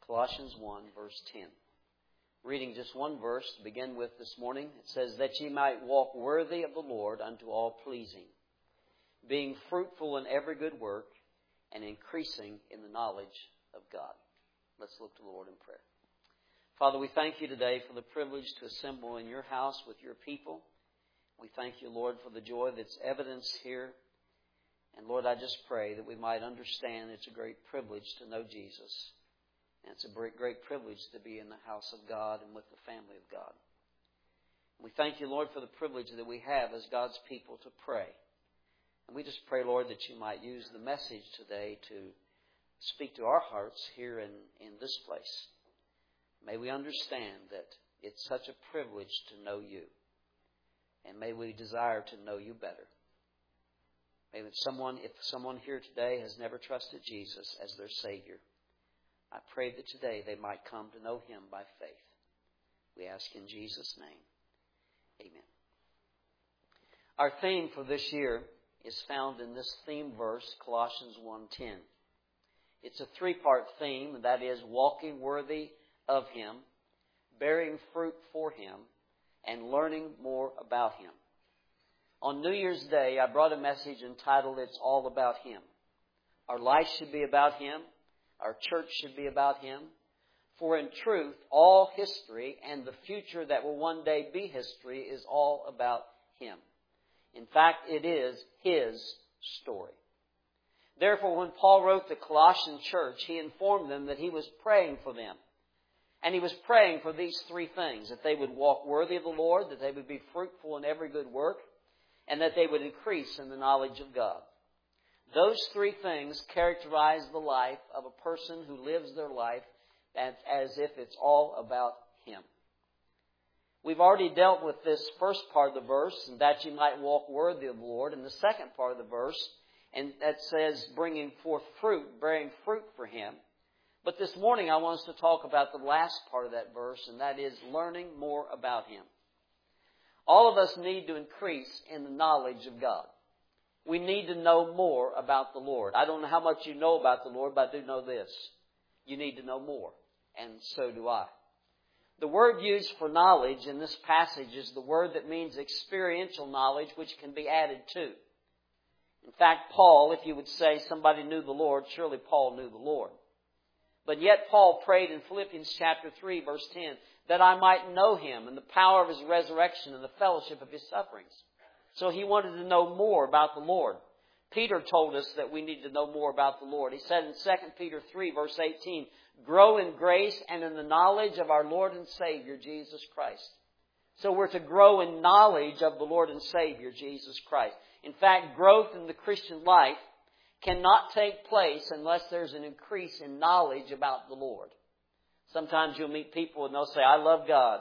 Colossians 1, verse 10. Reading just one verse to begin with this morning. It says, that ye might walk worthy of the Lord unto all pleasing, being fruitful in every good work, and increasing in the knowledge of God. Let's look to the Lord in prayer. Father, we thank you today for the privilege to assemble in your house with your people. We thank you, Lord, for the joy that's evidenced here. And Lord, I just pray that we might understand it's a great privilege to know Jesus. And it's a great privilege to be in the house of God and with the family of God. We thank you, Lord, for the privilege that we have as God's people to pray. And we just pray, Lord, that you might use the message today to speak to our hearts here in this place. May we understand that it's such a privilege to know you. And may we desire to know you better. Maybe if someone here today has never trusted Jesus as their Savior, I pray that today they might come to know Him by faith. We ask in Jesus' name. Amen. Our theme for this year is found in this theme verse, Colossians 1:10. It's a three-part theme, and that is walking worthy of Him, bearing fruit for Him, and learning more about Him. On New Year's Day, I brought a message entitled, It's All About Him. Our life should be about Him. Our church should be about Him. For in truth, all history and the future that will one day be history is all about Him. In fact, it is His story. Therefore, when Paul wrote the Colossian church, he informed them that he was praying for them. And he was praying for these three things: that they would walk worthy of the Lord, that they would be fruitful in every good work, and that they would increase in the knowledge of God. Those three things characterize the life of a person who lives their life as if it's all about Him. We've already dealt with this first part of the verse, and that you might walk worthy of the Lord, and the second part of the verse, and that says bringing forth fruit, bearing fruit for Him. But this morning I want us to talk about the last part of that verse, and that is learning more about Him. All of us need to increase in the knowledge of God. We need to know more about the Lord. I don't know how much you know about the Lord, but I do know this. You need to know more, and so do I. The word used for knowledge in this passage is the word that means experiential knowledge, which can be added to. In fact, Paul, if you would say somebody knew the Lord, surely Paul knew the Lord. But yet Paul prayed in Philippians chapter 3, verse 10, that I might know Him and the power of His resurrection and the fellowship of His sufferings. So he wanted to know more about the Lord. Peter told us that we need to know more about the Lord. He said in 2 Peter 3, verse 18, grow in grace and in the knowledge of our Lord and Savior, Jesus Christ. So we're to grow in knowledge of the Lord and Savior, Jesus Christ. In fact, growth in the Christian life cannot take place unless there's an increase in knowledge about the Lord. Sometimes you'll meet people and they'll say, I love God.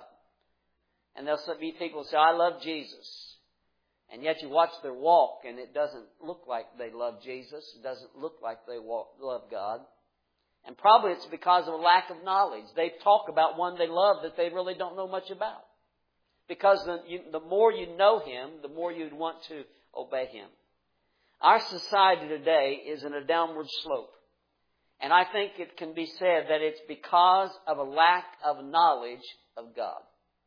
And they'll meet people who say, I love Jesus. And yet you watch their walk and it doesn't look like they love Jesus. It doesn't look like they love God. And probably it's because of a lack of knowledge. They talk about one they love that they really don't know much about. Because the more you know Him, the more you'd want to obey Him. Our society today is in a downward slope. And I think it can be said that it's because of a lack of knowledge of God.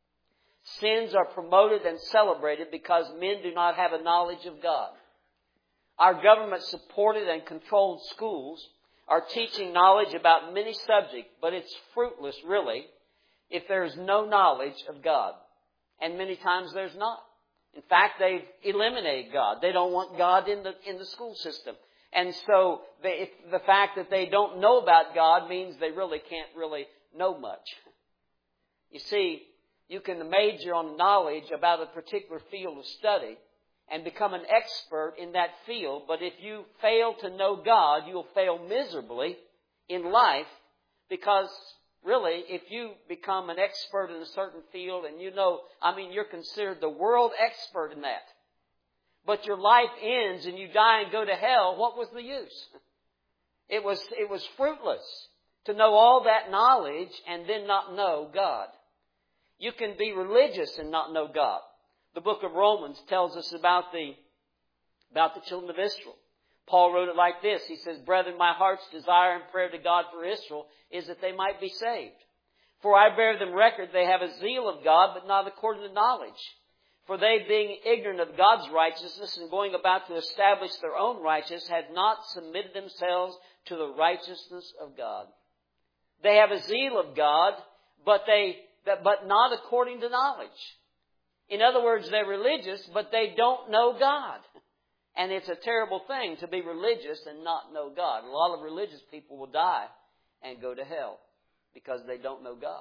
Sins are promoted and celebrated because men do not have a knowledge of God. Our government-supported and controlled schools are teaching knowledge about many subjects, but it's fruitless, really, if there's no knowledge of God. And many times there's not. In fact, they've eliminated God. They don't want God in the school system. And so the fact that they don't know about God means they really can't really know much. You see, you can major on knowledge about a particular field of study and become an expert in that field. But if you fail to know God, you'll fail miserably in life, because really, if you become an expert in a certain field and you're considered the world expert in that, but your life ends and you die and go to hell, what was the use? It was fruitless to know all that knowledge and then not know God. You can be religious and not know God. The book of Romans tells us about the children of Israel. Paul wrote it like this. He says, "Brethren, my heart's desire and prayer to God for Israel is that they might be saved. For I bear them record they have a zeal of God, but not according to knowledge. For they, being ignorant of God's righteousness and going about to establish their own righteousness, had not submitted themselves to the righteousness of God." They have a zeal of God, but not according to knowledge. In other words, they're religious, but they don't know God. And it's a terrible thing to be religious and not know God. A lot of religious people will die and go to hell because they don't know God.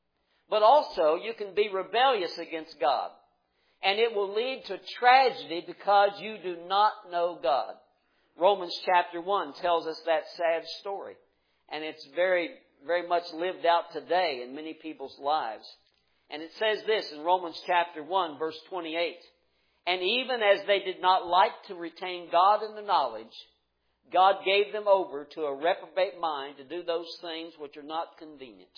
But also, you can be rebellious against God. And it will lead to tragedy because you do not know God. Romans chapter 1 tells us that sad story. And it's very, very much lived out today in many people's lives. And it says this in Romans chapter 1, verse 28. "And even as they did not like to retain God in the knowledge, God gave them over to a reprobate mind to do those things which are not convenient."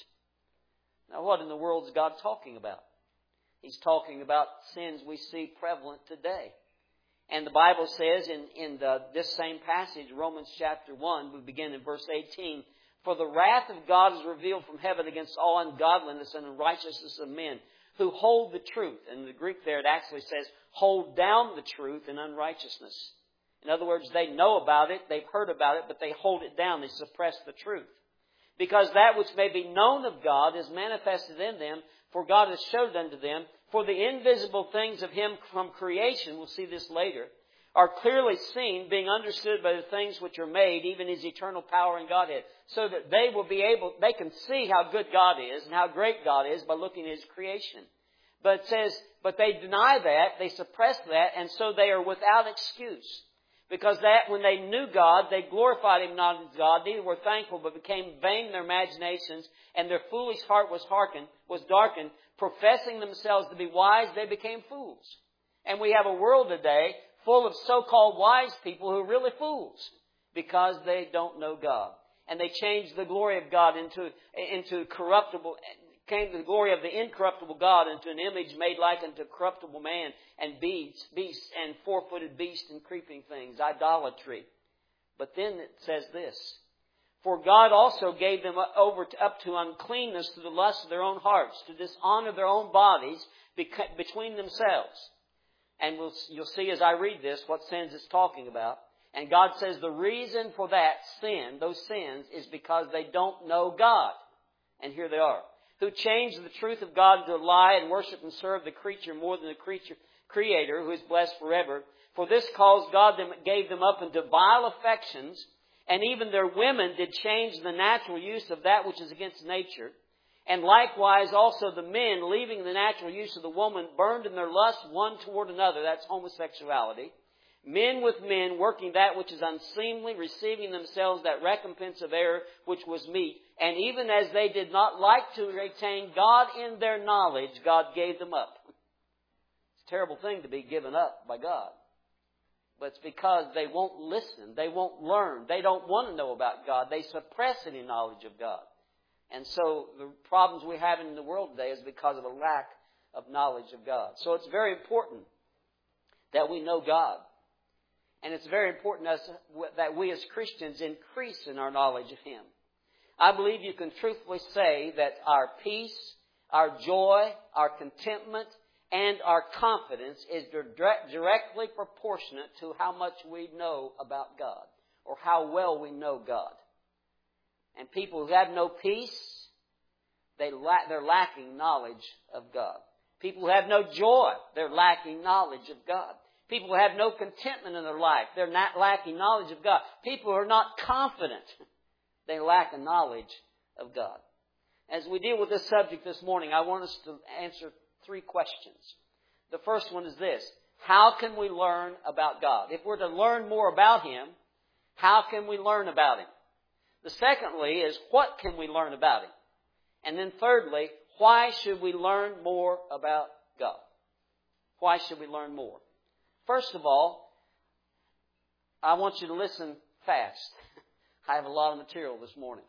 Now, what in the world is God talking about? He's talking about sins we see prevalent today. And the Bible says in this same passage, Romans chapter 1, we begin in verse 18, "For the wrath of God is revealed from heaven against all ungodliness and unrighteousness of men who hold the truth." In the Greek there it actually says, "hold down the truth in unrighteousness." In other words, they know about it, they've heard about it, but they hold it down, they suppress the truth. "Because that which may be known of God is manifested in them, for God has showed unto them. For the invisible things of Him from creation," we'll see this later, "are clearly seen, being understood by the things which are made, even His eternal power and Godhead." So that they can see how good God is and how great God is by looking at His creation. But it says, but they deny that, they suppress that, and so they are without excuse. Because that when they knew God, they glorified Him not as God, neither were thankful, but became vain in their imaginations, and their foolish heart was darkened. Professing themselves to be wise, they became fools. And we have a world today full of so-called wise people who are really fools because they don't know God. And they changed the glory of God into corruptible, came the glory of the incorruptible God into an image made like unto corruptible man and beasts and four-footed beasts and creeping things, idolatry. But then it says this, "For God also gave them over up to uncleanness through the lust of their own hearts, to dishonor their own bodies between themselves." And you'll see as I read this what sins it's talking about. And God says the reason for that sin, those sins, is because they don't know God. And here they are. "Who changed the truth of God into a lie and worship and serve the creature more than the Creator, who is blessed forever. For this cause God gave them up into vile affections, and even their women did change the natural use of that which is against nature. And likewise also the men, leaving the natural use of the woman, burned in their lust one toward another." That's homosexuality. "Men with men, working that which is unseemly, receiving themselves that recompense of error which was meet. And even as they did not like to retain God in their knowledge, God gave them up." It's a terrible thing to be given up by God. But it's because they won't listen. They won't learn. They don't want to know about God. They suppress any knowledge of God. And so the problems we have in the world today is because of a lack of knowledge of God. So it's very important that we know God. And it's very important that we as Christians increase in our knowledge of Him. I believe you can truthfully say that our peace, our joy, our contentment, and our confidence is directly proportionate to how much we know about God or how well we know God. And people who have no peace, they're lacking knowledge of God. People who have no joy, they're lacking knowledge of God. People who have no contentment in their life, they're not lacking knowledge of God. People who are not confident, they lack a knowledge of God. As we deal with this subject this morning, I want us to answer 3 questions. The first one is this: how can we learn about God? If we're to learn more about Him, how can we learn about Him? The secondly is, what can we learn about Him? And then thirdly, why should we learn more about God? Why should we learn more? First of all, I want you to listen fast. I have a lot of material this morning.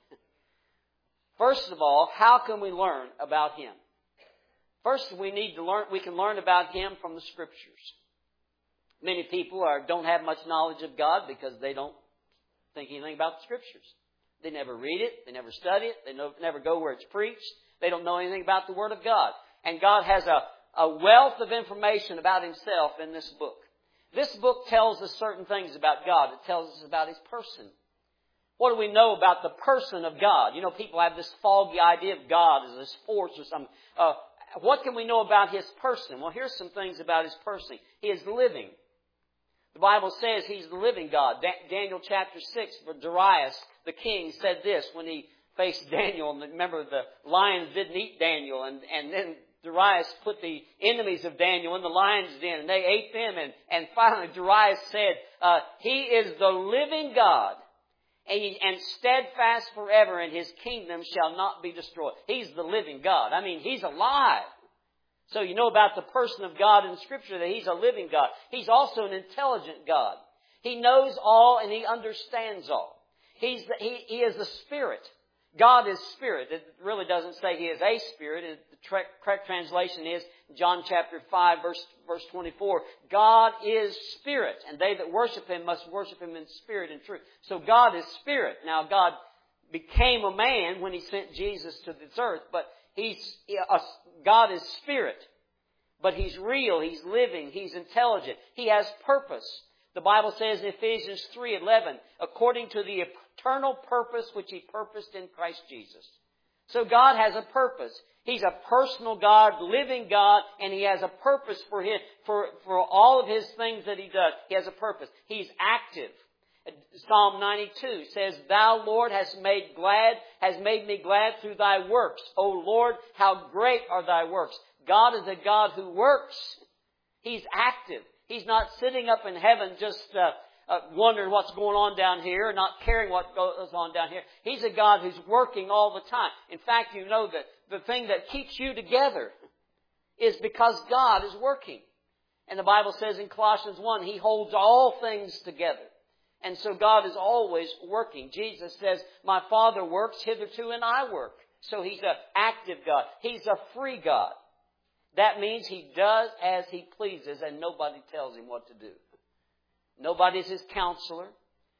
First of all, how can we learn about Him? First, we can learn about Him from the Scriptures. Many people don't have much knowledge of God because they don't think anything about the Scriptures. They never read it. They never study it. They never go where it's preached. They don't know anything about the Word of God. And God has a wealth of information about Himself in this book. This book tells us certain things about God. It tells us about His person. What do we know about the person of God? You know, people have this foggy idea of God as this force or something. What can we know about His person? Well, here's some things about His person. He is living. The Bible says He's the living God. Daniel chapter 6, where Darius, the king, said this when he faced Daniel. And remember, the lions didn't eat Daniel. And then Darius put the enemies of Daniel in the lion's den, and they ate them. And finally, Darius said, He is the living God, and steadfast forever, and His kingdom shall not be destroyed. He's the living God. I mean, He's alive. So you know about the person of God in Scripture that He's a living God. He's also an intelligent God. He knows all and He understands all. He is the Spirit. God is Spirit. It really doesn't say He is a Spirit. The correct translation is John chapter 5, verse 24. God is Spirit, and they that worship Him must worship Him in spirit and truth. So God is Spirit. Now, God became a man when He sent Jesus to this earth, but God is Spirit. But He's real, He's living, He's intelligent. He has purpose. The Bible says in Ephesians 3:11, according to the eternal purpose which He purposed in Christ Jesus. So God has a purpose. He's a personal God, living God, and He has a purpose for all of His things that He does. He has a purpose. He's active. Psalm 92 says, Thou, Lord, hast made me glad through Thy works. O Lord, how great are Thy works. God is a God who works. He's active. He's not sitting up in heaven just wondering what's going on down here, not caring what goes on down here. He's a God who's working all the time. In fact, you know that the thing that keeps you together is because God is working. And the Bible says in Colossians 1, He holds all things together. And so God is always working. Jesus says, My Father works hitherto and I work. So He's an active God. He's a free God. That means He does as He pleases and nobody tells Him what to do. Nobody's His counselor.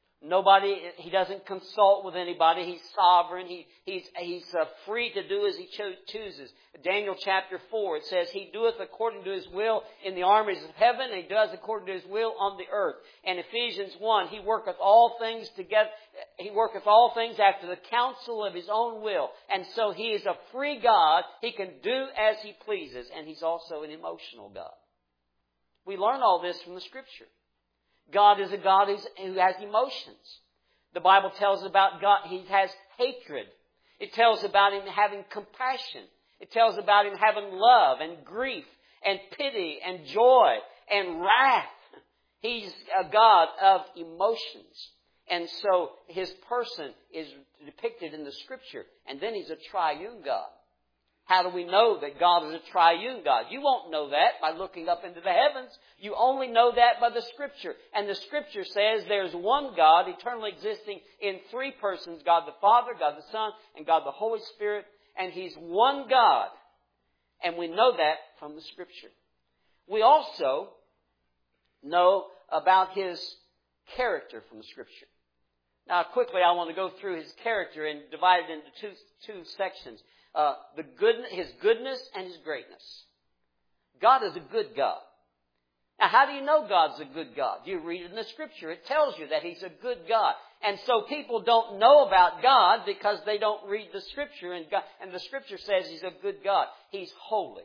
He doesn't consult with anybody. He's sovereign. He's free to do as He chooses. Daniel chapter 4, it says, He doeth according to His will in the armies of heaven, and He does according to His will on the earth. And Ephesians 1, He worketh all things together. He worketh all things after the counsel of His own will. And so He is a free God. He can do as He pleases. And He's also an emotional God. We learn all this from the Scripture. God is a God who has emotions. The Bible tells about God, He has hatred. It tells about Him having compassion. It tells about Him having love and grief and pity and joy and wrath. He's a God of emotions. And so His person is depicted in the Scripture. And then He's a triune God. How do we know that God is a triune God? You won't know that by looking up into the heavens. You only know that by the Scripture. And the Scripture says there's one God eternally existing in three persons. God the Father, God the Son, and God the Holy Spirit. And He's one God. And we know that from the Scripture. We also know about His character from the Scripture. Now quickly I want to go through His character and divide it into two sections. His goodness and His greatness. God is a good God. Now, how do you know God's a good God? You read it in the Scripture. It tells you that He's a good God. And so people don't know about God because they don't read the Scripture. And the Scripture says He's a good God. He's holy.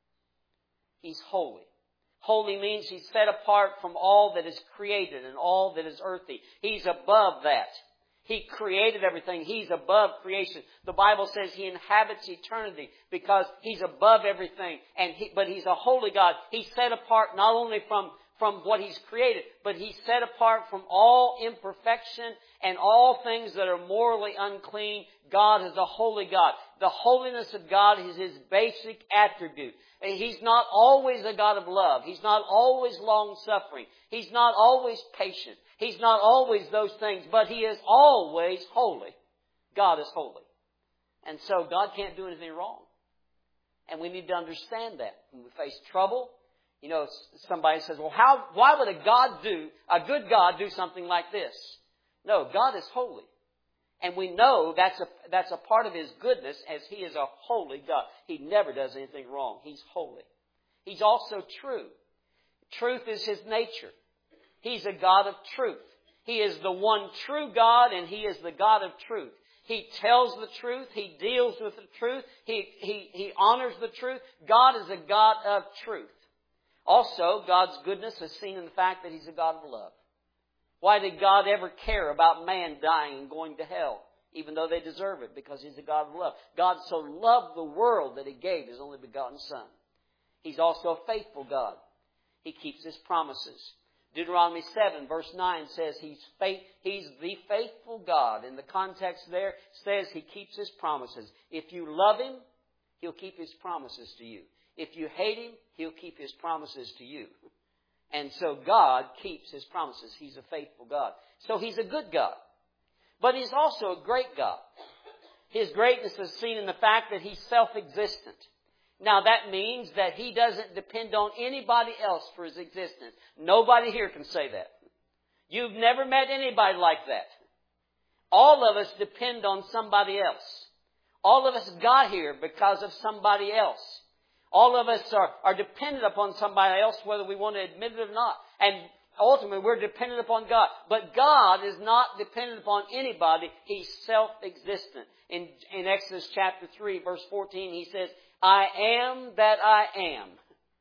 He's holy. Holy means He's set apart from all that is created and all that is earthly. He's above that. He created everything. He's above creation. The Bible says He inhabits eternity because He's above everything. But He's a holy God. He's set apart not only from what He's created, but He's set apart from all imperfection and all things that are morally unclean. God is a holy God. The holiness of God is His basic attribute. He's not always a God of love. He's not always long-suffering. He's not always patient. He's not always those things, but He is always holy. God is holy. And so God can't do anything wrong. And we need to understand that. When we face trouble, You know, somebody says, well, why would a good God do something like this? No, God is holy. And we know that's a part of His goodness, as He is a holy God. He never does anything wrong. He's holy. He's also true. Truth is His nature. He's a God of truth. He is the one true God, and He is the God of truth. He tells the truth. He deals with the truth. He honors the truth. God is a God of truth. Also, God's goodness is seen in the fact that He's a God of love. Why did God ever care about man dying and going to hell, even though they deserve it? Because He's a God of love. God so loved the world that He gave His only begotten Son. He's also a faithful God. He keeps His promises. Deuteronomy 7 verse 9 says He's the faithful God. In the context there, says He keeps His promises. If you love Him, He'll keep His promises to you. If you hate Him, He'll keep His promises to you. And so God keeps His promises. He's a faithful God. So He's a good God. But He's also a great God. His greatness is seen in the fact that He's self-existent. Now that means that He doesn't depend on anybody else for His existence. Nobody here can say that. You've never met anybody like that. All of us depend on somebody else. All of us got here because of somebody else. All of us are dependent upon somebody else, whether we want to admit it or not. And ultimately, we're dependent upon God. But God is not dependent upon anybody. He's self-existent. In Exodus chapter 3, verse 14, He says, I am that I am.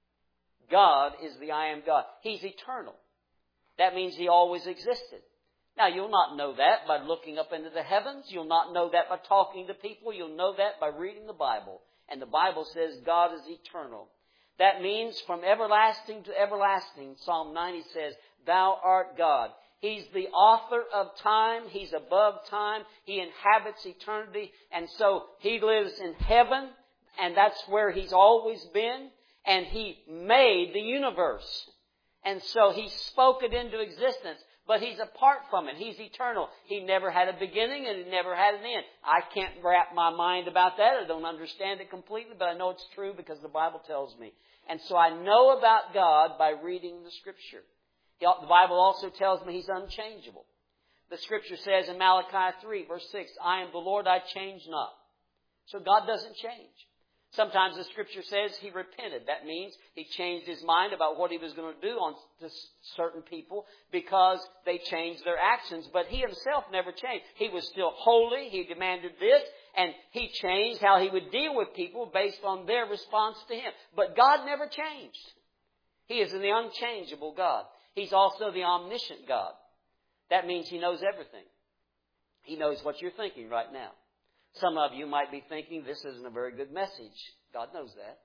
God is the I am God. He's eternal. That means He always existed. Now, you'll not know that by looking up into the heavens. You'll not know that by talking to people. You'll know that by reading the Bible. And the Bible says God is eternal. That means from everlasting to everlasting. Psalm 90 says, Thou art God. He's the author of time. He's above time. He inhabits eternity. And so He lives in heaven. And that's where He's always been. And He made the universe. And so He spoke it into existence. But He's apart from it. He's eternal. He never had a beginning and He never had an end. I can't wrap my mind about that. I don't understand it completely, but I know it's true because the Bible tells me. And so I know about God by reading the Scripture. The Bible also tells me He's unchangeable. The Scripture says in Malachi 3, verse 6, I am the Lord, I change not. So God doesn't change. Sometimes the Scripture says He repented. That means He changed His mind about what He was going to do to certain people because they changed their actions. But He Himself never changed. He was still holy. He demanded this. And He changed how He would deal with people based on their response to Him. But God never changed. He is the unchangeable God. He's also the omniscient God. That means He knows everything. He knows what you're thinking right now. Some of you might be thinking, this isn't a very good message. God knows that.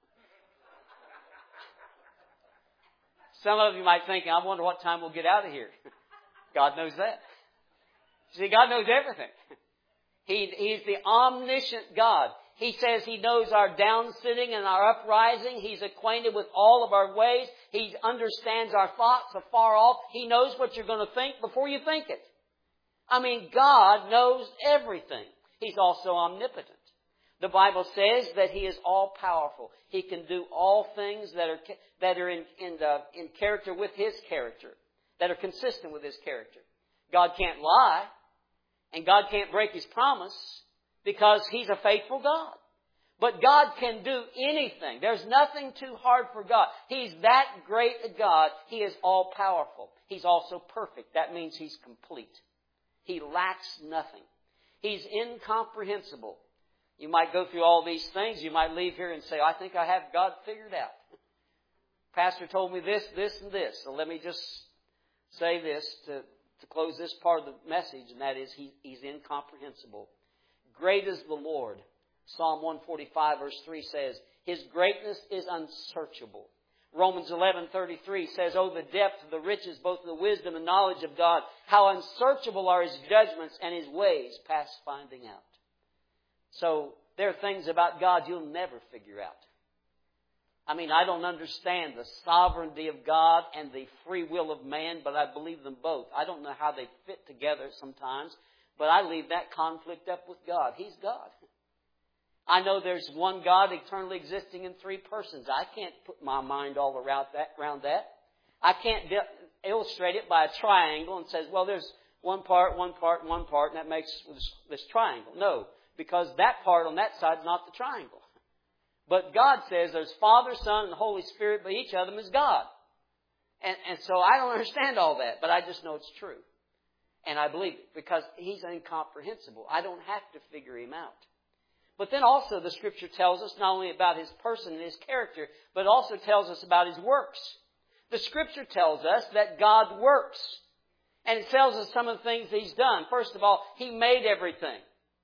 Some of you might think, I wonder what time we'll get out of here. God knows that. See, God knows everything. He's the omniscient God. He says He knows our down sitting and our uprising. He's acquainted with all of our ways. He understands our thoughts afar off. He knows what you're going to think before you think it. I mean, God knows everything. He's also omnipotent. The Bible says that He is all-powerful. He can do all things that are in character with His character, that are consistent with His character. God can't lie, and God can't break His promise because He's a faithful God. But God can do anything. There's nothing too hard for God. He's that great a God. He is all-powerful. He's also perfect. That means He's complete. He lacks nothing. He's incomprehensible. You might go through all these things. You might leave here and say, I think I have God figured out. Pastor told me this, this, and this. So let me just say this to close this part of the message, and that is He's incomprehensible. Great is the Lord. Psalm 145 verse 3 says, His greatness is unsearchable. Romans 11:33 says, Oh, the depth of the riches, both of the wisdom and knowledge of God. How unsearchable are His judgments and His ways past finding out. So there are things about God you'll never figure out. I mean, I don't understand the sovereignty of God and the free will of man, but I believe them both. I don't know how they fit together sometimes, but I leave that conflict up with God. He's God. I know there's one God eternally existing in three persons. I can't put my mind all around that. I can't illustrate it by a triangle and says, well, there's one part, and that makes this triangle. No, because that part on that side is not the triangle. But God says there's Father, Son, and Holy Spirit, but each of them is God. And so I don't understand all that, but I just know it's true. And I believe it because He's incomprehensible. I don't have to figure Him out. But then also the Scripture tells us not only about His person and His character, but also tells us about His works. The Scripture tells us that God works. And it tells us some of the things He's done. First of all, He made everything.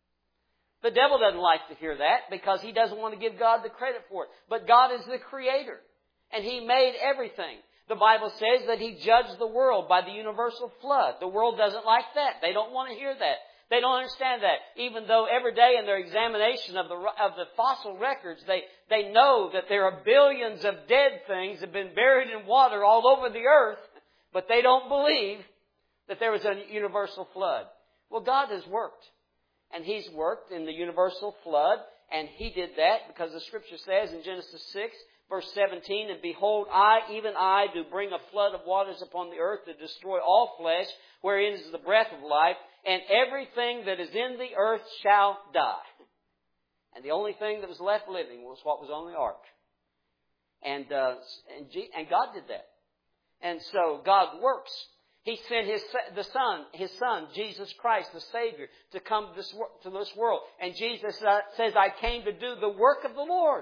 The devil doesn't like to hear that because he doesn't want to give God the credit for it. But God is the Creator. And He made everything. The Bible says that He judged the world by the universal flood. The world doesn't like that. They don't want to hear that. They don't understand that. Even though every day in their examination of the fossil records, they know that there are billions of dead things that have been buried in water all over the earth, but they don't believe that there was a universal flood. Well, God has worked. And He's worked in the universal flood, and He did that because the Scripture says in Genesis 6, verse 17, and behold, even I, do bring a flood of waters upon the earth to destroy all flesh, wherein is the breath of life, and everything that is in the earth shall die. And the only thing that was left living was what was on the ark. And God did that. And so God works. He sent His Son, Jesus Christ, the Savior, to come to this world. And Jesus says, I came to do the work of the Lord.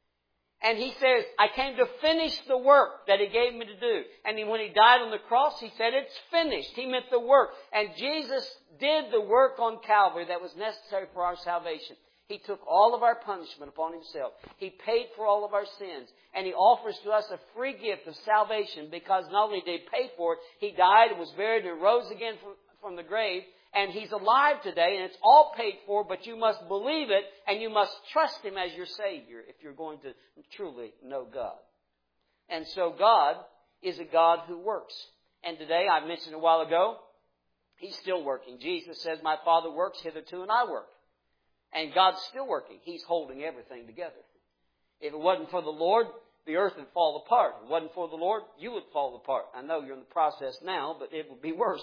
And He says, I came to finish the work that He gave me to do. And when He died on the cross, He said, it's finished. He meant the work. And Jesus did the work on Calvary that was necessary for our salvation. He took all of our punishment upon Himself. He paid for all of our sins. And He offers to us a free gift of salvation because not only did He pay for it, He died and was buried and rose again from the grave. And He's alive today, and it's all paid for, but you must believe it, and you must trust Him as your Savior if you're going to truly know God. And so God is a God who works. And today, I mentioned a while ago, He's still working. Jesus says, my Father works hitherto, and I work. And God's still working. He's holding everything together. If it wasn't for the Lord, the earth would fall apart. If it wasn't for the Lord, you would fall apart. I know you're in the process now, but it would be worse.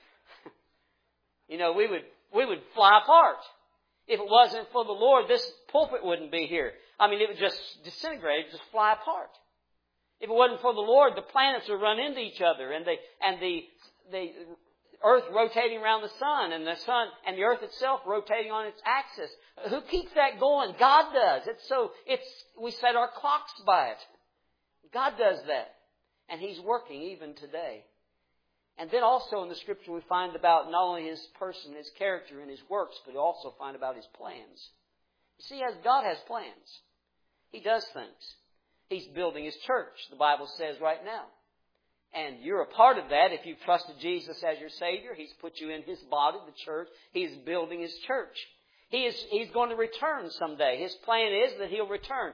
You know, we would fly apart. If it wasn't for the Lord, this pulpit wouldn't be here. I mean, it would just disintegrate, just fly apart. If it wasn't for the Lord, the planets would run into each other, and the earth rotating around the sun and the earth itself rotating on its axis. Who keeps that going? God does. We set our clocks by it. God does that. And He's working even today. And then also in the Scripture we find about not only His person, His character, and His works, but we also find about His plans. You see, as God has plans. He does things. He's building His church, the Bible says right now. And you're a part of that if you've trusted Jesus as your Savior. He's put you in His body, the church. He's building His church. He's going to return someday. His plan is that He'll return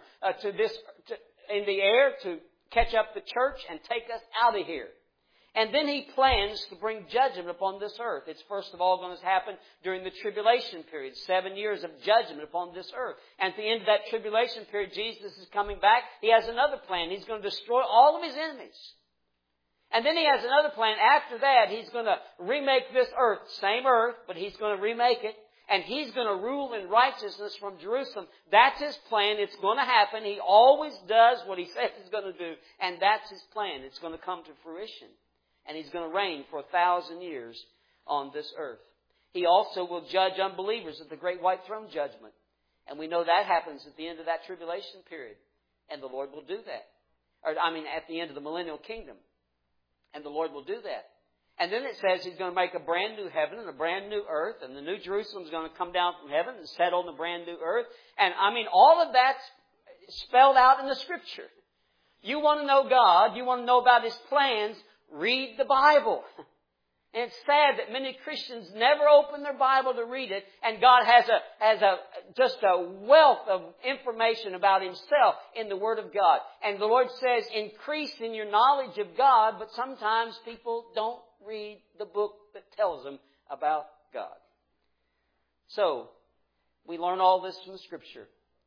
in the air to catch up the church and take us out of here. And then He plans to bring judgment upon this earth. It's first of all going to happen during the tribulation period. 7 years of judgment upon this earth. And at the end of that tribulation period, Jesus is coming back. He has another plan. He's going to destroy all of His enemies. And then He has another plan. After that, He's going to remake this earth. Same earth, but He's going to remake it. And He's going to rule in righteousness from Jerusalem. That's His plan. It's going to happen. He always does what He says He's going to do. And that's His plan. It's going to come to fruition. And He's going to reign for 1,000 years on this earth. He also will judge unbelievers at the great white throne judgment. And we know that happens at the end of that tribulation period. And the Lord will do that. At the end of the millennial kingdom. And the Lord will do that. And then it says He's going to make a brand new heaven and a brand new earth. And the new Jerusalem is going to come down from heaven and settle on the brand new earth. And all of that's spelled out in the Scripture. You want to know God, you want to know about His plans, read the Bible. And it's sad that many Christians never open their Bible to read it, and God has just a wealth of information about Himself in the Word of God. And the Lord says, increase in your knowledge of God, but sometimes people don't read the book that tells them about God. So, we learn all this from the Scripture.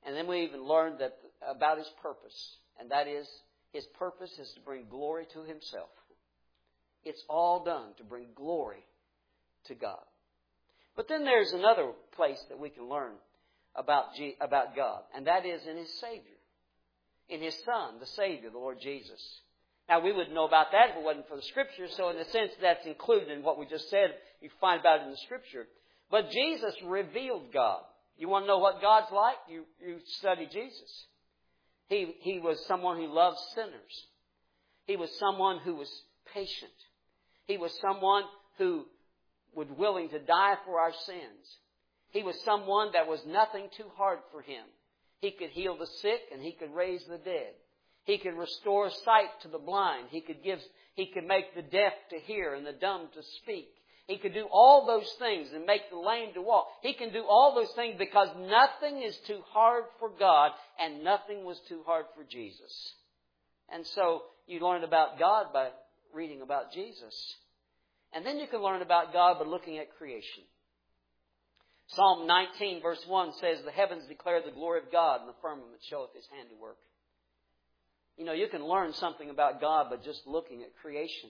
And then we even learned that about His purpose. And that is, His purpose is to bring glory to Himself. It's all done to bring glory to God. But then there's another place that we can learn about God. And that is in His Savior. In His Son, the Savior, the Lord Jesus. Now, we wouldn't know about that if it wasn't for the Scripture. So in a sense, that's included in what we just said. You find about it in the Scripture. But Jesus revealed God. You want to know what God's like? You study Jesus. He was someone who loved sinners. He was someone who was patient. He was someone who was willing to die for our sins. He was someone that was nothing too hard for Him. He could heal the sick and He could raise the dead. He could restore sight to the blind. He could make the deaf to hear and the dumb to speak. He could do all those things and make the lame to walk. He can do all those things because nothing is too hard for God and nothing was too hard for Jesus. And so you learn about God by reading about Jesus. And then you can learn about God by looking at creation. Psalm 19 verse 1 says, "The heavens declare the glory of God, and the firmament showeth His handiwork." You know, you can learn something about God by just looking at creation.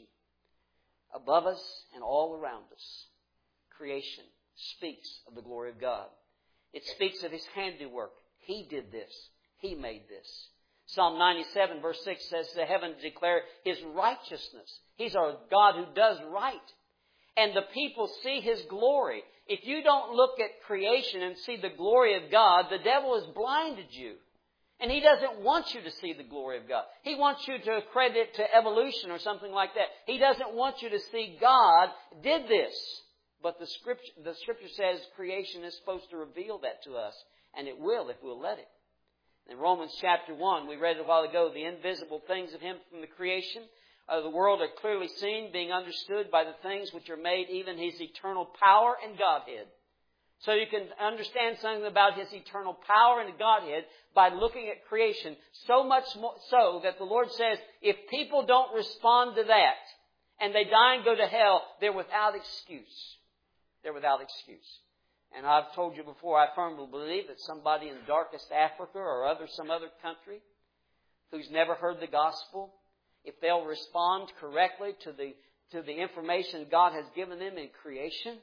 Above us and all around us, creation speaks of the glory of God. It speaks of His handiwork. He did this. He made this. Psalm 97 verse 6 says, "The heavens declare His righteousness." He's our God who does right. And the people see His glory. If you don't look at creation and see the glory of God, the devil has blinded you. And he doesn't want you to see the glory of God. He wants you to accredit it to evolution or something like that. He doesn't want you to see God did this. But the Scripture says creation is supposed to reveal that to us. And it will if we'll let it. In Romans chapter 1, we read a while ago, "The invisible things of Him from the creation of the world are clearly seen, being understood by the things which are made, even His eternal power and Godhead." So you can understand something about His eternal power and Godhead by looking at creation. So much more so that the Lord says, if people don't respond to that and they die and go to hell, they're without excuse. They're without excuse. And I've told you before, I firmly believe that somebody in darkest Africa or some other country who's never heard the gospel, if they'll respond correctly to the information God has given them in creation,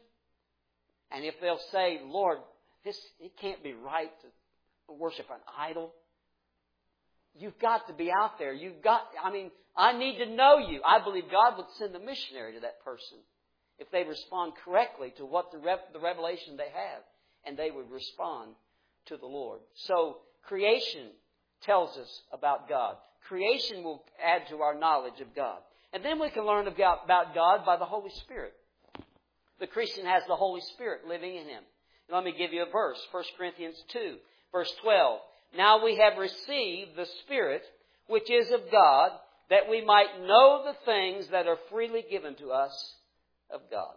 and if they'll say, "Lord, it can't be right to worship an idol. You've got to be out there. I need to know You." I believe God would send a missionary to that person if they respond correctly to what the revelation they have, and they would respond to the Lord. So creation tells us about God. Creation will add to our knowledge of God. And then we can learn about God by the Holy Spirit. The Christian has the Holy Spirit living in him. And let me give you a verse. 1 Corinthians 2, verse 12. "Now we have received the Spirit, which is of God, that we might know the things that are freely given to us of God."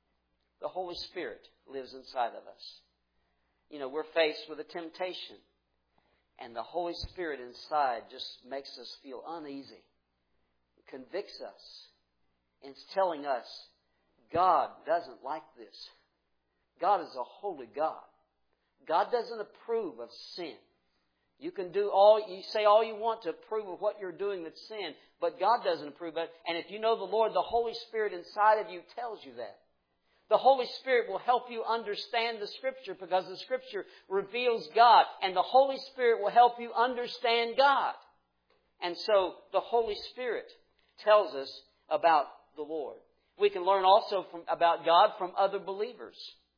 The Holy Spirit lives inside of us. You know, we're faced with a temptation. And the Holy Spirit inside just makes us feel uneasy. It convicts us. And it's telling us, God doesn't like this. God is a holy God. God doesn't approve of sin. You say all you want to approve of what you're doing that's sin, but God doesn't approve of it. And if you know the Lord, the Holy Spirit inside of you tells you that. The Holy Spirit will help you understand the Scripture because the Scripture reveals God. And the Holy Spirit will help you understand God. And so the Holy Spirit tells us about the Lord. We can learn also about God from other believers.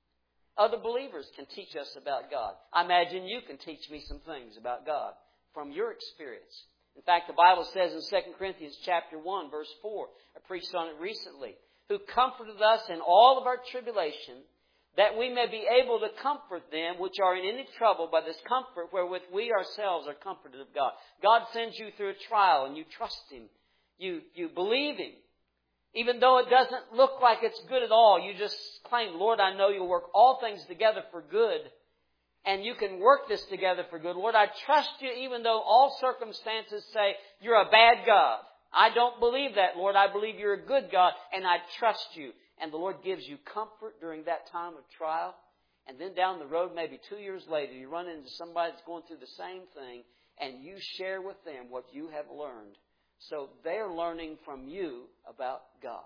Other believers can teach us about God. I imagine you can teach me some things about God from your experience. In fact, the Bible says in 2 Corinthians chapter 1, verse 4, I preached on it recently, "Who comforted us in all of our tribulation, that we may be able to comfort them which are in any trouble by this comfort wherewith we ourselves are comforted of God." God sends you through a trial and you trust Him. You believe Him. Even though it doesn't look like it's good at all, you just claim, "Lord, I know You'll work all things together for good. And You can work this together for good. Lord, I trust You even though all circumstances say You're a bad God. I don't believe that, Lord. I believe You're a good God and I trust You." And the Lord gives you comfort during that time of trial. And then down the road, maybe 2 years later, you run into somebody that's going through the same thing, and you share with them what you have learned. So they're learning from you about God.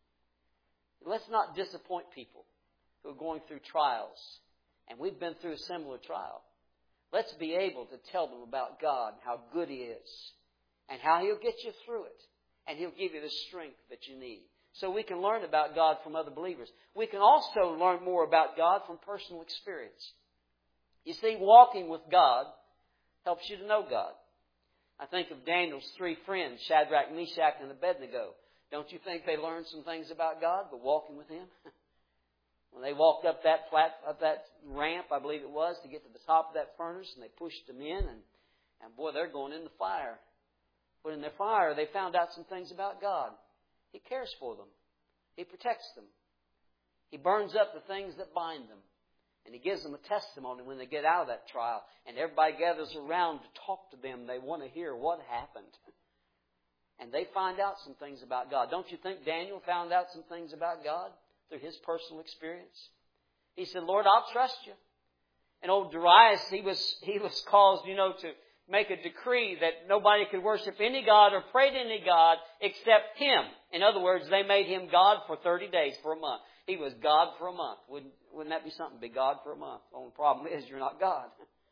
Let's not disappoint people who are going through trials. And we've been through a similar trial. Let's be able to tell them about God, how good He is, and how He'll get you through it. And He'll give you the strength that you need. So we can learn about God from other believers. We can also learn more about God from personal experience. You see, walking with God helps you to know God. I think of Daniel's 3 friends, Shadrach, Meshach, and Abednego. Don't you think they learned some things about God by walking with Him? When they walked up that ramp, I believe it was, to get to the top of that furnace, and they pushed them in, and boy, they're going in the fire. But in the fire, they found out some things about God. He cares for them. He protects them. He burns up the things that bind them. And He gives them a testimony when they get out of that trial. And everybody gathers around to talk to them. They want to hear what happened. And they find out some things about God. Don't you think Daniel found out some things about God through his personal experience? He said, Lord, I'll trust you. And old Darius, he was caused, to make a decree that nobody could worship any god or pray to any god except Him. In other words, they made him God for 30 days, for a month. He was God for a month. Wouldn't that be something? Be God for a month. The only problem is you're not God.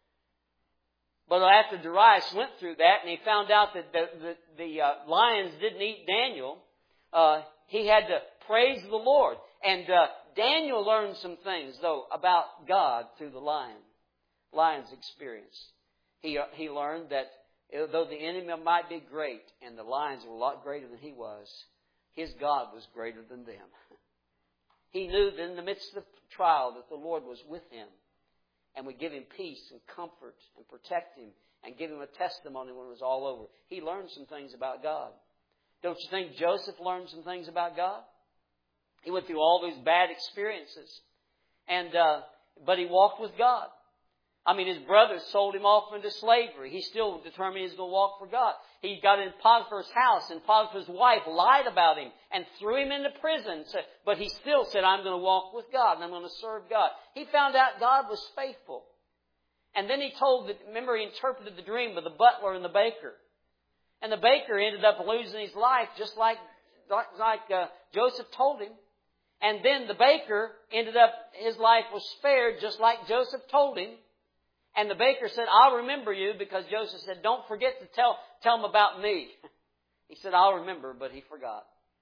But after Darius went through that and he found out that the lions didn't eat Daniel, he had to praise the Lord. And Daniel learned some things, though, about God through the lion's experience. He learned that though the enemy might be great and the lions were a lot greater than he was, his God was greater than them. He knew that in the midst of the trial that the Lord was with him and would give him peace and comfort and protect him and give him a testimony when it was all over. He learned some things about God. Don't you think Joseph learned some things about God? He went through all those bad experiences, but he walked with God. His brothers sold him off into slavery. He still determined he was going to walk for God. He got in Potiphar's house, and Potiphar's wife lied about him and threw him into prison. But he still said, I'm going to walk with God, and I'm going to serve God. He found out God was faithful. And then he interpreted the dream of the butler and the baker. And the baker ended up losing his life just like Joseph told him. And then the baker his life was spared just like Joseph told him. And the baker said, I'll remember you, because Joseph said, don't forget to tell them about me. He said, I'll remember, but he forgot.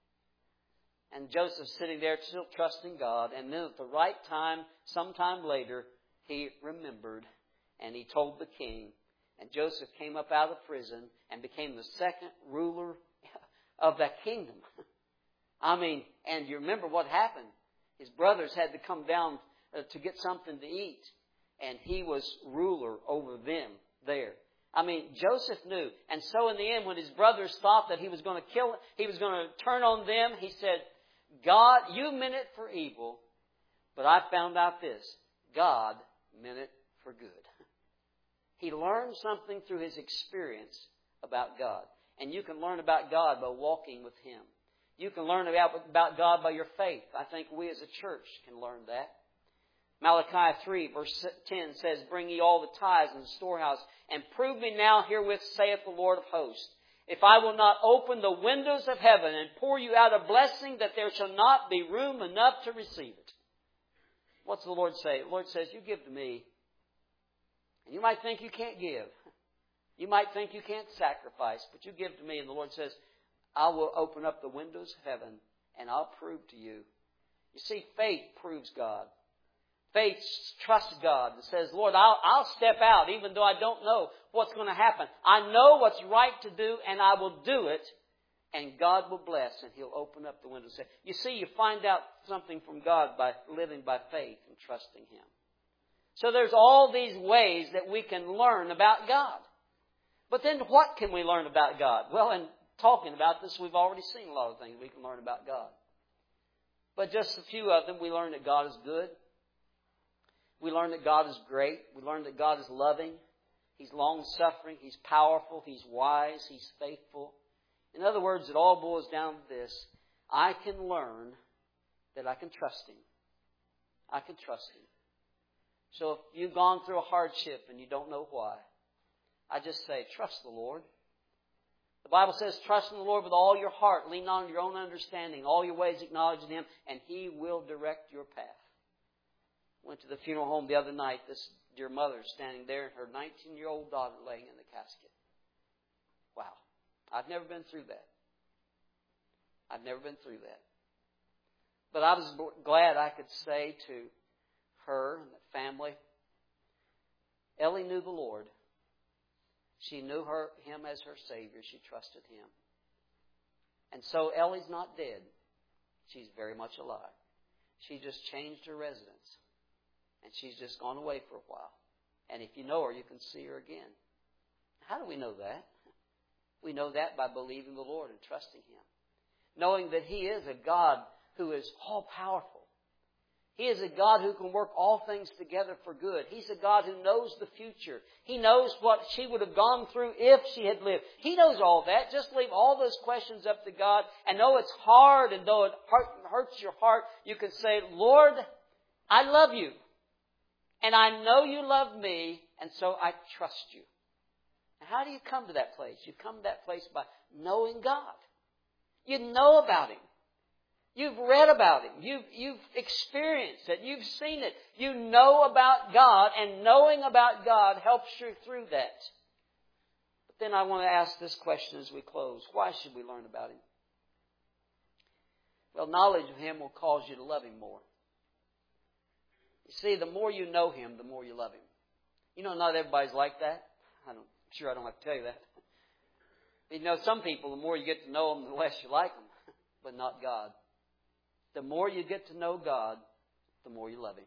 And Joseph's sitting there still trusting God. And then at the right time, sometime later, he remembered and he told the king. And Joseph came up out of prison and became the second ruler of that kingdom. And you remember what happened. His brothers had to come down to get something to eat. And he was ruler over them there. Joseph knew. And so in the end, when his brothers thought that he was going to turn on them, he said, God, you meant it for evil, but I found out this. God meant it for good. He learned something through his experience about God. And you can learn about God by walking with Him. You can learn about God by your faith. I think we as a church can learn that. Malachi 3 verse 10 says, bring ye all the tithes in the storehouse, and prove me now herewith, saith the Lord of hosts, if I will not open the windows of heaven and pour you out a blessing, that there shall not be room enough to receive it. What's the Lord say? The Lord says, you give to me. And you might think you can't give. You might think you can't sacrifice, but you give to me. And the Lord says, I will open up the windows of heaven and I'll prove to you. You see, faith proves God. Faith trusts God and says, Lord, I'll step out even though I don't know what's going to happen. I know what's right to do and I will do it. And God will bless and He'll open up the windows. You see, you find out something from God by living by faith and trusting Him. So there's all these ways that we can learn about God. But then what can we learn about God? Well, in talking about this, we've already seen a lot of things we can learn about God. But just a few of them. We learn that God is good. We learn that God is great. We learn that God is loving. He's long-suffering. He's powerful. He's wise. He's faithful. In other words, it all boils down to this. I can learn that I can trust Him. I can trust Him. So if you've gone through a hardship and you don't know why, I just say, trust the Lord. The Bible says, trust in the Lord with all your heart. Lean not on your own understanding. All your ways acknowledge Him, and He will direct your path. Went to the funeral home the other night. This dear mother standing there and her 19-year-old daughter laying in the casket. Wow. I've never been through that. I've never been through that. But I was glad I could say to her and the family, Ellie knew the Lord. She knew Him as her Savior. She trusted Him. And so Ellie's not dead. She's very much alive. She just changed her residence. And she's just gone away for a while. And if you know her, you can see her again. How do we know that? We know that by believing the Lord and trusting Him. Knowing that He is a God who is all-powerful. He is a God who can work all things together for good. He's a God who knows the future. He knows what she would have gone through if she had lived. He knows all that. Just leave all those questions up to God. And though it's hard and though it hurts your heart, you can say, Lord, I love You. And I know You love me, and so I trust You. And how do you come to that place? You come to that place by knowing God. You know about Him. You've read about Him. You've experienced it. You've seen it. You know about God, and knowing about God helps you through that. But then I want to ask this question as we close. Why should we learn about Him? Well, knowledge of Him will cause you to love Him more. You see, the more you know Him, the more you love Him. You know, not everybody's like that. I'm sure I don't have to tell you that. But you know, some people, the more you get to know them, the less you like them. But not God. The more you get to know God, the more you love Him.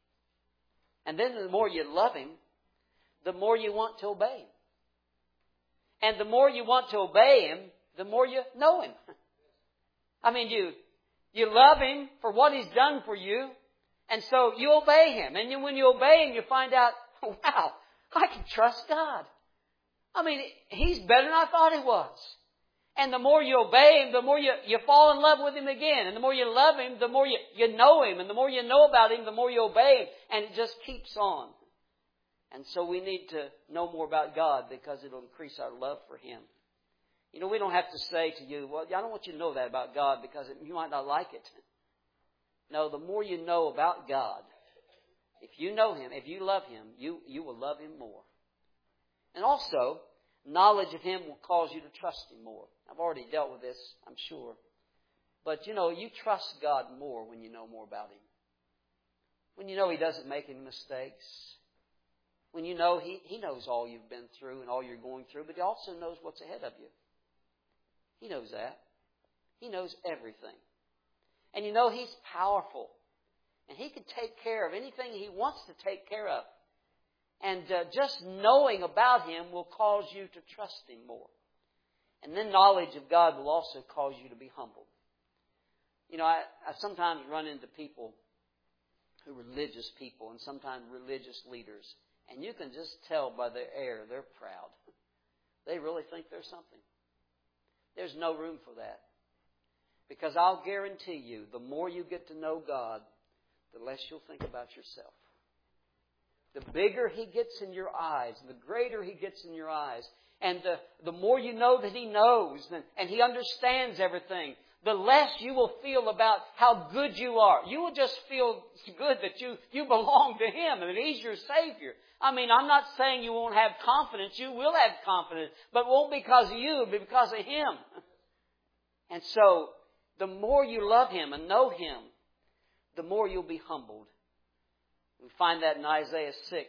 And then the more you love Him, the more you want to obey Him. And the more you want to obey Him, the more you know Him. I mean, you love Him for what He's done for you, and so you obey Him. And then when you obey Him, you find out, wow, I can trust God. I mean, He's better than I thought He was. And the more you obey Him, the more you fall in love with Him again. And the more you love Him, the more you know Him. And the more you know about Him, the more you obey Him. And it just keeps on. And so we need to know more about God because it will increase our love for Him. You know, we don't have to say to you, well, I don't want you to know that about God because you might not like it. No, the more you know about God, if you know Him, if you love Him, you will love Him more. And also, knowledge of Him will cause you to trust Him more. I've already dealt with this, I'm sure. But, you know, you trust God more when you know more about Him. When you know He doesn't make any mistakes. When you know He knows all you've been through and all you're going through, but He also knows what's ahead of you. He knows that. He knows everything. And you know He's powerful. And He can take care of anything He wants to take care of. And just knowing about Him will cause you to trust Him more. And then knowledge of God will also cause you to be humble. You know, I sometimes run into people who are religious people and sometimes religious leaders. And you can just tell by their air they're proud. They really think they're something. There's no room for that. Because I'll guarantee you, the more you get to know God, the less you'll think about yourself. The bigger He gets in your eyes, the greater He gets in your eyes, and the more you know that He knows and He understands everything, the less you will feel about how good you are. You will just feel good that you belong to Him and that He's your Savior. I mean, I'm not saying you won't have confidence. You will have confidence, but it won't be because of you, it'll be because of Him. And so, the more you love Him and know Him, the more you'll be humbled. We find that in Isaiah 6. It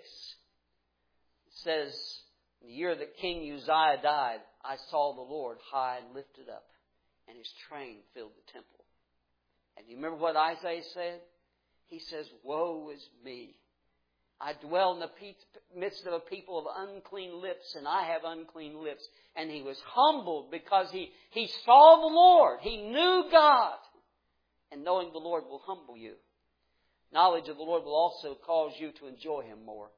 says, in the year that King Uzziah died, I saw the Lord high and lifted up, and His train filled the temple. And you remember what Isaiah said? He says, woe is me. I dwell in the midst of a people of unclean lips, and I have unclean lips. And he was humbled because he saw the Lord. He knew God. And knowing the Lord will humble you. Knowledge of the Lord will also cause you to enjoy Him more.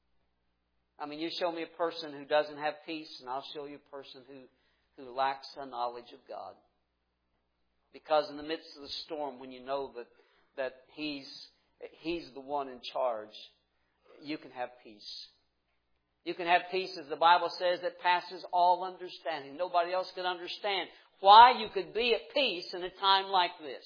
I mean, you show me a person who doesn't have peace, and I'll show you a person who lacks a knowledge of God. Because in the midst of the storm, when you know that He's the one in charge, you can have peace. You can have peace, as the Bible says, that passes all understanding. Nobody else can understand why you could be at peace in a time like this.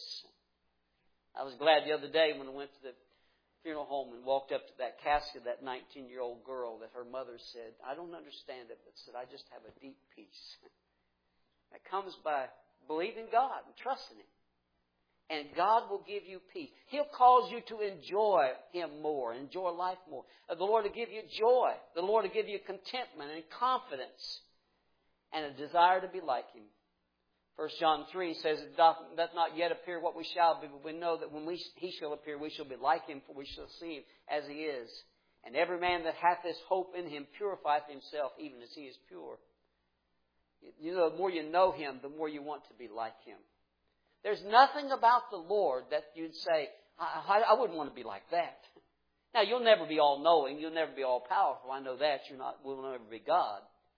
I was glad the other day when I went to the funeral home and walked up to that casket, that 19-year-old girl, that her mother said, I don't understand it, but said, I just have a deep peace. That comes by believing God and trusting Him. And God will give you peace. He'll cause you to enjoy Him more, enjoy life more. The Lord will give you joy. The Lord will give you contentment and confidence and a desire to be like Him. 1 John 3 says, it doth not yet appear what we shall be, but we know that when He shall appear, we shall be like Him, for we shall see Him as He is. And every man that hath this hope in Him purifieth himself, even as He is pure. You know, the more you know Him, the more you want to be like Him. There's nothing about the Lord that you'd say, I wouldn't want to be like that. Now, you'll never be all-knowing. You'll never be all-powerful. I know that. We'll never be God.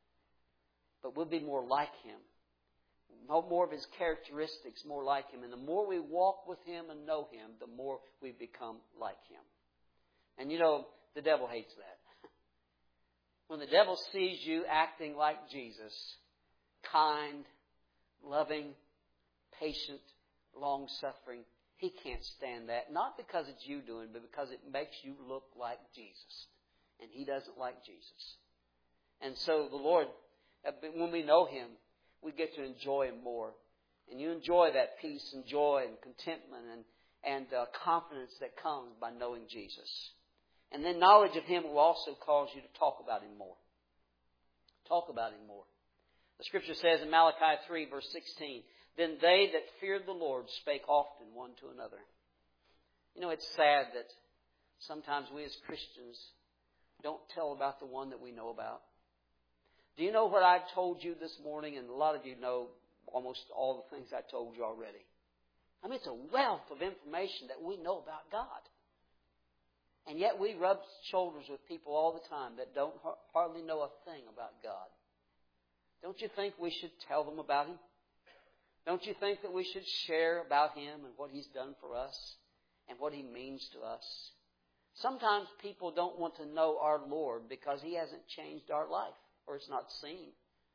But we'll be more like Him. More of His characteristics, more like Him. And the more we walk with Him and know Him, the more we become like Him. And you know, the devil hates that. When the devil sees you acting like Jesus, kind, loving, patient, long-suffering, he can't stand that. Not because it's you doing, but because it makes you look like Jesus. And He doesn't like Jesus. And so the Lord, when we know Him, we get to enjoy Him more. And you enjoy that peace and joy and contentment and confidence that comes by knowing Jesus. And then knowledge of Him will also cause you to talk about Him more. Talk about Him more. The Scripture says in Malachi 3, verse 16, Then they that feared the Lord spake often one to another. You know, it's sad that sometimes we as Christians don't tell about the one that we know about. Do you know what I've told you this morning? And a lot of you know almost all the things I told you already. I mean, it's a wealth of information that we know about God. And yet we rub shoulders with people all the time that don't hardly know a thing about God. Don't you think we should tell them about Him? Don't you think that we should share about Him and what He's done for us and what He means to us? Sometimes people don't want to know our Lord because He hasn't changed our life or it's not seen.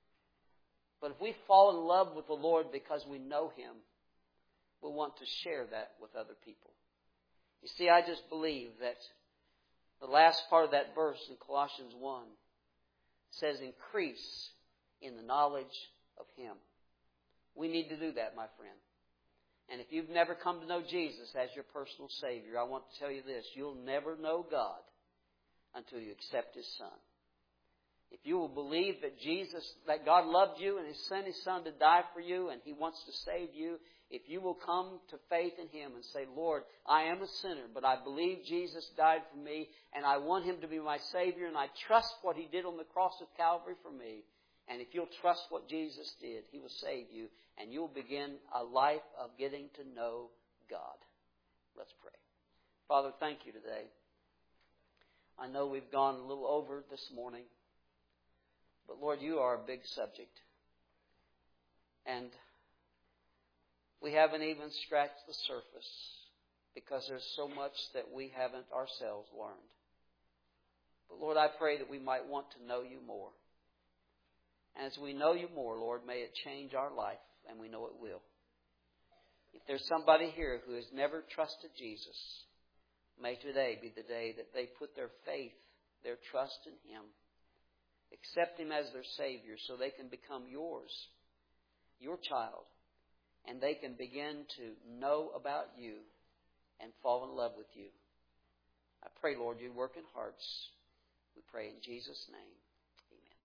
But if we fall in love with the Lord because we know Him, we'll want to share that with other people. You see, I just believe that the last part of that verse in Colossians 1 says, increase in the knowledge of Him. We need to do that, my friend. And if you've never come to know Jesus as your personal Savior, I want to tell you this. You'll never know God until you accept His Son. If you will believe that God loved you and He sent His Son to die for you and He wants to save you, if you will come to faith in Him and say, Lord, I am a sinner, but I believe Jesus died for me and I want Him to be my Savior and I trust what He did on the cross of Calvary for me. And if you'll trust what Jesus did, He will save you and you'll begin a life of getting to know God. Let's pray. Father, thank you today. I know we've gone a little over this morning, but Lord, you are a big subject. And we haven't even scratched the surface because there's so much that we haven't ourselves learned. But Lord, I pray that we might want to know you more. And as we know you more, Lord, may it change our life, and we know it will. If there's somebody here who has never trusted Jesus, may today be the day that they put their faith, their trust in Him, accept Him as their Savior so they can become yours, your child, and they can begin to know about you and fall in love with you. I pray, Lord, you work in hearts. We pray in Jesus' name.